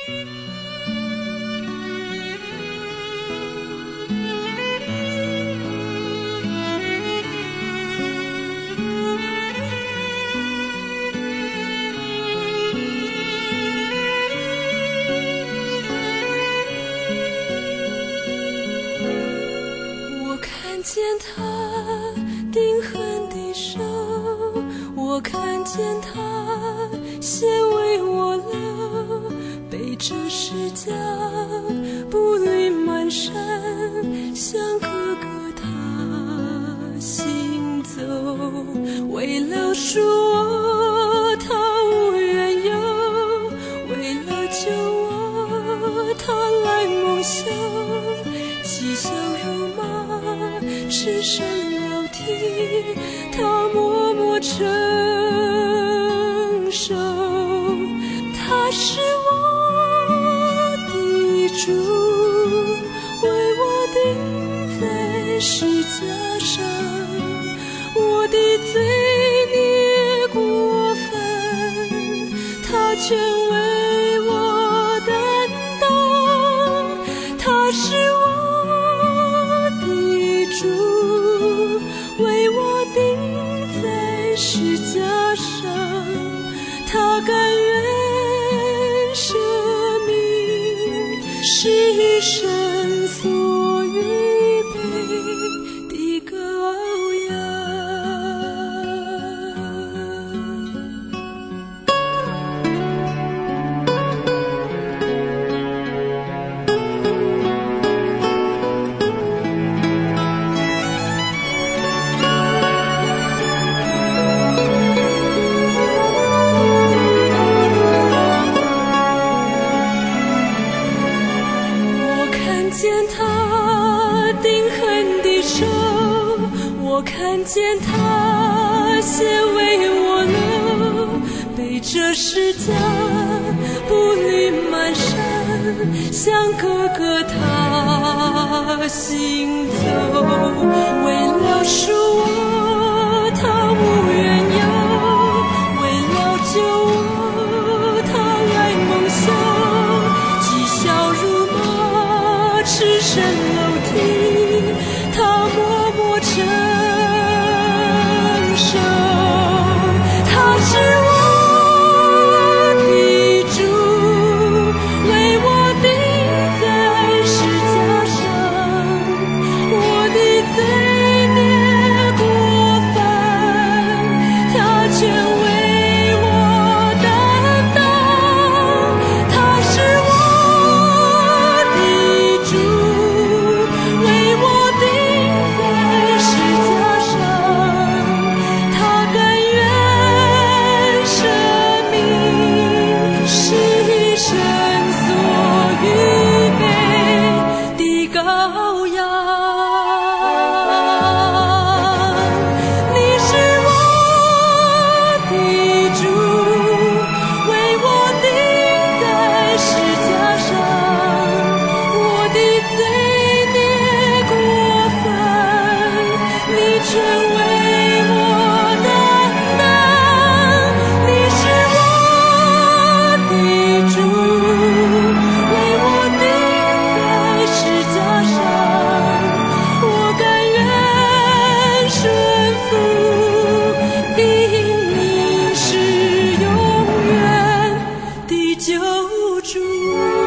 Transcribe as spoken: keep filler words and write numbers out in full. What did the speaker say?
看见他钉痕的手，我看见他先为我流，背着石架步履蹒跚，像哥哥他行走，为了赎我他无缘由，为了救我他来蒙羞，嬉笑如马赤身流涕，他默默承受，他是我的主，为我钉在十架上，我的罪孽过犯，他全为我担当，他是我的主，为我钉在十架上，他甘愿舍命，是神所预备的羔羊。见他钉痕的手，我看见他先为我流，背着石架步履蹒跚，像哥哥他行走，为了赎我他无缘由，为了救我他来蒙羞，讥笑如马赤身流涕，他默默承受，他是我的主，为我钉在十架上，我的罪孽过犯，他全为我担当，他是我的主，为我钉在十架上，他甘愿舍命，是神所预备的羔羊。你是我的主，为我钉在十架上，我的罪孽过犯，你全为我担当。你是我的主，为我钉在十架上，我甘愿顺服，因你是永远的救主。